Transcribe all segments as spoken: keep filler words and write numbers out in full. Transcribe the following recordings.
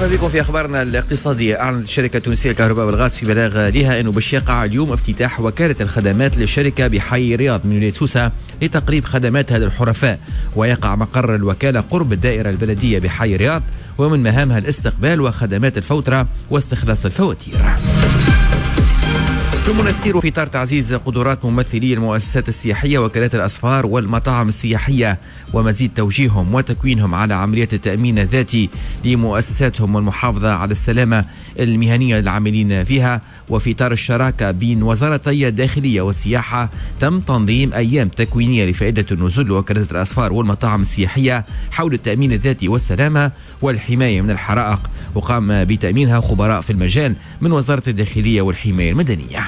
مرحبا بكم في أخبارنا الاقتصادية. أعلنت الشركة التونسية للكهرباء والغاز في بلاغ لها أنه باش يقع اليوم افتتاح وكالة الخدمات للشركة بحي رياض من ولاية سوسة لتقريب خدماتها للحرفاء، ويقع مقر الوكالة قرب الدائرة البلدية بحي رياض، ومن مهامها الاستقبال وخدمات الفوترة واستخلاص الفواتير. ثم نسير في إطار تعزيز قدرات ممثلي المؤسسات السياحية وكالات الأسفار والمطاعم السياحية ومزيد توجيههم وتكوينهم على عملية التأمين الذاتي لمؤسساتهم والمحافظة على السلامة المهنية للعاملين فيها. وفي إطار الشراكة بين وزارتي الداخلية والسياحة تم تنظيم أيام تكوينية لفائدة النزول لوكالات الأسفار والمطاعم السياحية حول التأمين الذاتي والسلامة والحماية من الحرائق، وقام بتأمينها خبراء في المجال من وزارة الداخلية والحماية المدنية.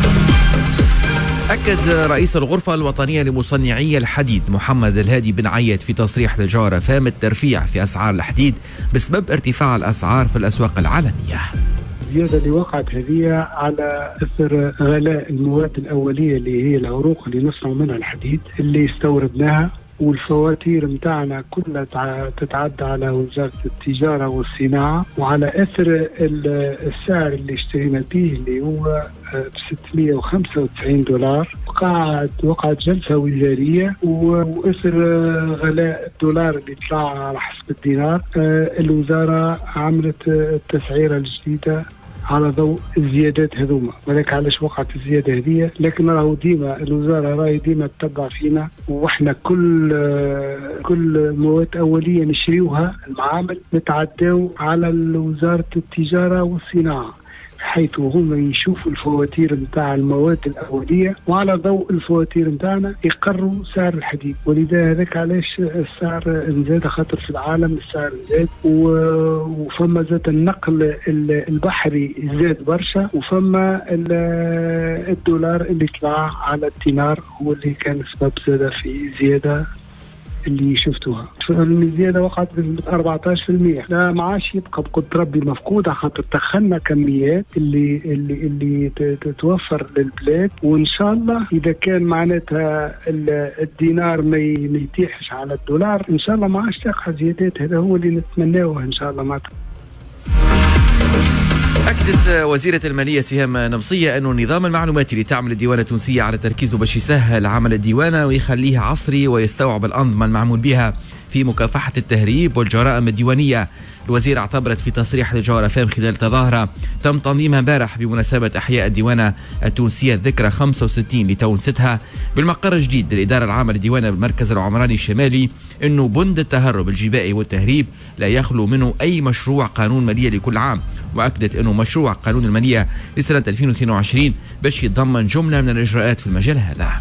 أكد رئيس الغرفة الوطنية لمصنعي الحديد محمد الهادي بن عيد في تصريح للجوهرة فام الترفيع في أسعار الحديد بسبب ارتفاع الأسعار في الأسواق العالمية. الزيادة اللي وقعت هذه على أثر غلاء المواد الأولية اللي هي العروق اللي نصنع منها الحديد اللي استوردناها، والفواتير متاعنا كلها تتعدى على وزارة التجارة والصناعة، وعلى أثر السعر اللي اشترينا به اللي هو ب ستمئة وخمسة وتسعين دولار. وقعت وقعت جلسة وزارية، وأثر غلاء الدولار اللي طلع على حسب الدينار الوزارة عملت التسعيرة الجديدة على ضوء الزيادات هذوما. ولكن علاش وقعت الزيادة هذه؟ لكن راهو ديما الوزارة راهي ديما تتبع فينا، واحنا كل كل مواد أولية نشريوها المعامل نتعداو على وزارة التجارة والصناعة، حيث هم يشوفوا الفواتير نتاع المواد الأولية، وعلى ضوء الفواتير نتاعنا يقرروا سعر الحديد. ولذا هذاك علاش السعر نزاد، خاطر في العالم السعر نزاد، وفما زاد النقل البحري زاد برشا، وفما الدولار اللي طلع على الدينار هو اللي كان سبب زادة في زيادة اللي شفتوها. الزيادة وقعت ب أربعة عشر بالمئة. لا ما عادش يبقى بقدر ربي مفقودة، خاطر دخلنا كميات اللي اللي اللي تتوفر للبلاد، وإن شاء الله إذا كان معناتها الدينار ما يتيحش على الدولار إن شاء الله ما عادش تقع زيادات. هذا هو اللي نتمناه إن شاء الله. معناتها أكدت وزيرة المالية سهام نمصية أن النظام المعلوماتي اللي تعمل الديوانة التونسية على تركيزه باش يسهل عمل الديوانة ويخليه عصري ويستوعب الأنظمة المعمول بها في مكافحة التهريب والجرائم الديوانية. الوزيرة اعتبرت في تصريح للجوهرة فام خلال تظاهرة تم تنظيمها امبارح بمناسبة إحياء الديوانة التونسية الذكرى خمسة وستين لتونستها بالمقر الجديد للإدارة العامة للديوانة بالمركز العمراني الشمالي، أنه بند التهرب الجبائي والتهريب لا يخلو منه أي مشروع قانون مالية لكل عام. وأكدت أنه مشروع قانون المالية لسنة ألفين واثنين وعشرين باش يتضمن جملة من الإجراءات في المجال هذا.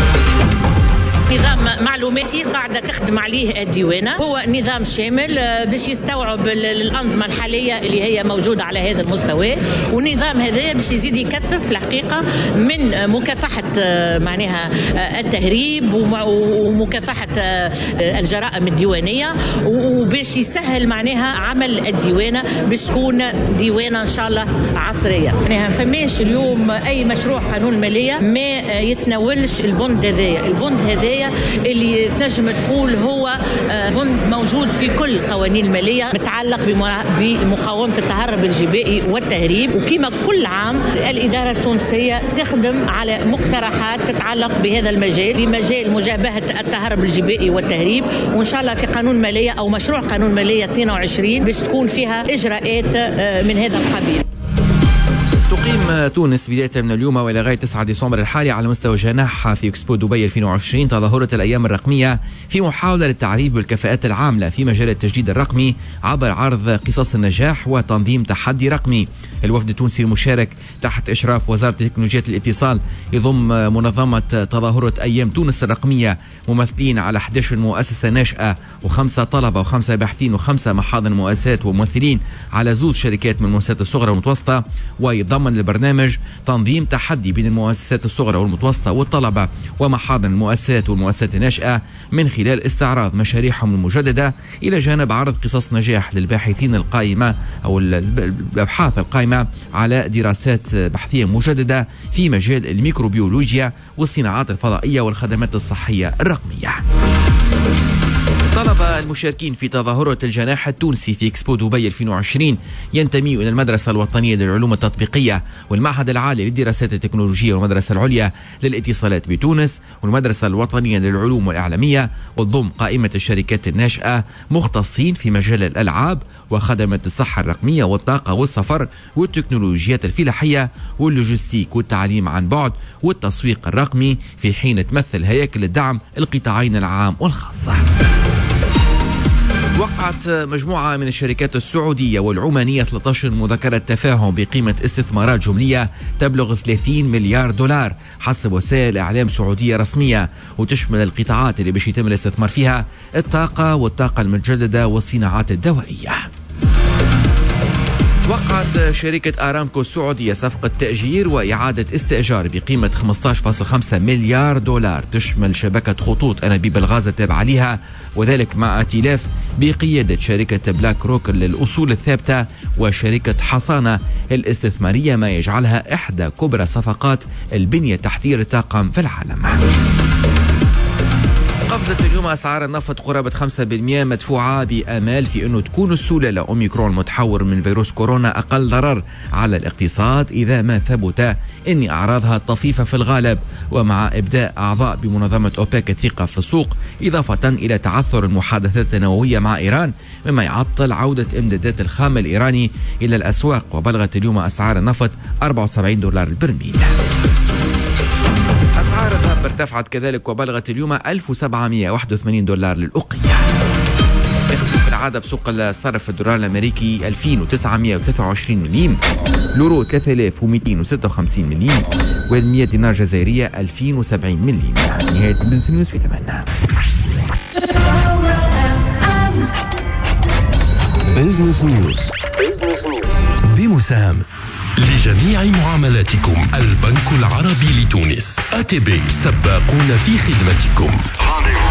نظام معلوماتي قاعدة تخدم عليه الديوانة، هو نظام شامل باش يستوعب الأنظمة الحالية اللي هي موجودة على هذا المستوى، والنظام هذا باش يزيد يكثف الحقيقة من مكافحة معناها التهريب ومكافحة الجرائم الديوانية، وباش يسهل معناها عمل الديوانة باش تكون ديوانة إن شاء الله عصرية. معناها فماش اليوم أي مشروع قانون مالية ما يتناولش البند هذايا. البند هذايا اللي تنجم تقول هو بند موجود في كل القوانين المالية متعلق بمقاومة التهرب الجبائي والتهريب، وكما كل عام الإدارة التونسية تخدم على مقترحات تتعلق بهذا المجال، بمجال مجابهة التهرب الجبائي والتهريب، وإن شاء الله في قانون مالية أو مشروع قانون مالية اثنين وعشرين باش تكون فيها إجراءات من هذا القبيل. تقيم تونس بداية من اليوم وإلى غاية تسعة ديسمبر الحالي على مستوى جناحها في إكسبو دبي ألفين وعشرين تظاهرة الأيام الرقمية في محاولة للتعريف بالكفاءات العاملة في مجال التجديد الرقمي عبر عرض قصص النجاح وتنظيم تحدي رقمي. الوفد التونسي المشارك تحت إشراف وزارة تكنولوجيا الاتصال يضم منظمة تظاهرة أيام تونس الرقمية ممثلين على أحد عشر مؤسسة ناشئة وخمسة طلبة وخمسة باحثين وخمسة محاضن مؤسسات وممثلين على زوج شركات من المؤسسات الصغرى والمتوسطة. ويضمن البرنامج تنظيم تحدي بين المؤسسات الصغرى والمتوسطة والطلبة ومحاضن المؤسسات والمؤسسات الناشئة من خلال استعراض مشاريعهم المجددة إلى جانب عرض قصص نجاح للباحثين القائمة أو الأبحاث القائمة على دراسات بحثية مجددة في مجال الميكروبيولوجيا والصناعات الفضائية والخدمات الصحية الرقمية. طلب المشاركين في تظاهرة الجناح التونسي في إكسبو دبي ألفين وعشرين ينتمي إلى المدرسة الوطنية للعلوم التطبيقية والمعهد العالي للدراسات التكنولوجية والمدرسة العليا للاتصالات بتونس والمدرسة الوطنية للعلوم والإعلامية، وتضم قائمة الشركات الناشئة مختصين في مجال الألعاب وخدمات الصحة الرقمية والطاقة والسفر والتكنولوجيات الفلاحية واللوجستيك والتعليم عن بعد والتسويق الرقمي، في حين تمثل هياكل الدعم القطاعين العام والخاصة. وقعت مجموعة من الشركات السعودية والعمانية ثلاثة عشر مذكرة تفاهم بقيمة استثمارات جملية تبلغ ثلاثين مليار دولار حسب وسائل إعلام سعودية رسمية، وتشمل القطاعات اللي باش يتم الاستثمار فيها الطاقة والطاقة المتجددة والصناعات الدوائية. وقعت شركة آرامكو السعودية صفقة تأجير وإعادة استئجار بقيمة خمسة عشر فاصلة خمسة مليار دولار تشمل شبكة خطوط أنابيب الغاز التابعة لها، وذلك مع ائتلاف بقيادة شركة بلاك روك للأصول الثابتة وشركة حصانة الاستثمارية، ما يجعلها إحدى كبرى صفقات البنية التحتية للطاقم في العالم. قفزت اليوم أسعار النفط قرابة خمسة بالمئة مدفوعة بأمال في أنه تكون السلالة أوميكرون المتحور من فيروس كورونا أقل ضرر على الاقتصاد إذا ما ثبت أن أعراضها طفيفة في الغالب، ومع إبداء أعضاء بمنظمة أوبك الثقة في السوق، إضافة إلى تعثر المحادثات النووية مع إيران مما يعطل عودة إمدادات الخام الإيراني إلى الأسواق. وبلغت اليوم أسعار النفط أربعة وسبعين دولار البرميل. أسعار الذهب ارتفعت كذلك وبلغت اليوم ألف وسبعمئة وواحد وثمانين دولار للأوقية. يختلف العادة بسوق الصرف الدولار الأمريكي ألفين وتسعمئة وثلاثة وعشرين مليم، اليورو ثلاثة آلاف ومئتين وستة وخمسين مليم، والمئة دينار جزائرية ألفين وسبعين مليم. نهاية بزنس نيوز في الأمان. بزنس نيوز بمساهمة لجميع معاملاتكم البنك العربي لتونس. أتي بي سباقون في خدمتكم.